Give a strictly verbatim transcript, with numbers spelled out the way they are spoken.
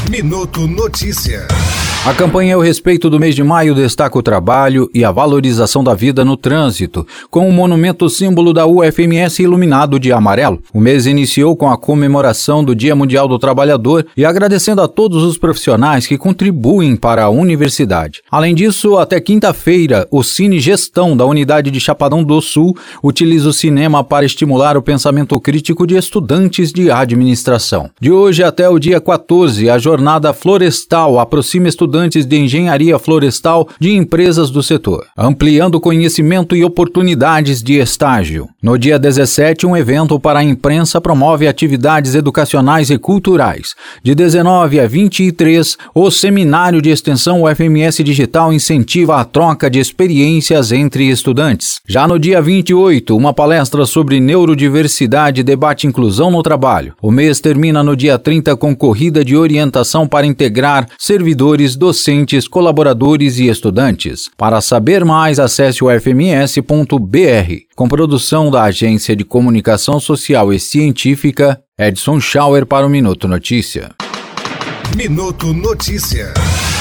Minuto Notícia. A campanha Eu Respeito do mês de maio destaca o trabalho e a valorização da vida no trânsito, com o monumento símbolo da U F M S iluminado de amarelo. O mês iniciou com a comemoração do Dia Mundial do Trabalhador e agradecendo a todos os profissionais que contribuem para a universidade. Além disso, até quinta-feira, o Cine Gestão da Unidade de Chapadão do Sul utiliza o cinema para estimular o pensamento crítico de estudantes de administração. De hoje até o dia quatorze, a Jornada Florestal aproxima estudantes estudantes de engenharia florestal de empresas do setor, ampliando conhecimento e oportunidades de estágio. No dia dezessete, um evento para a imprensa promove atividades educacionais e culturais. De dezenove a vinte e três, o Seminário de Extensão U F M S Digital incentiva a troca de experiências entre estudantes. Já no dia vinte e oito, uma palestra sobre neurodiversidade debate inclusão no trabalho. O mês termina no dia trinta com corrida de orientação para integrar servidores, docentes, colaboradores e estudantes. Para saber mais, acesse u f m s ponto b r. Com produção da Agência de Comunicação Social e Científica, Edson Schauer para o Minuto Notícia. Minuto Notícia.